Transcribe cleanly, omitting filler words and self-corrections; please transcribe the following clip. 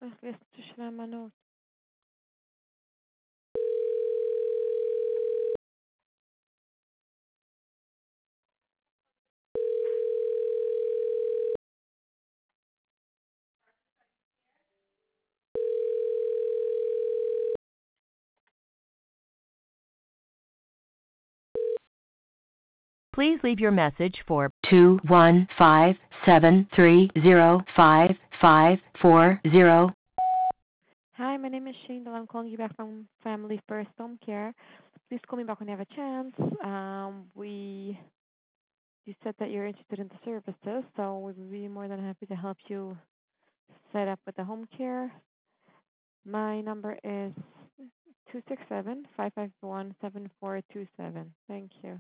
Visst lämna not. Please leave your message for 21573055540. Hi, my name is Shane. I'm calling you back from Family First Home Care. Please call me back when you have a chance. You said that you're interested in the services, so we would be more than happy to help you set up with the home care. My number is 267-551-7427. Thank you.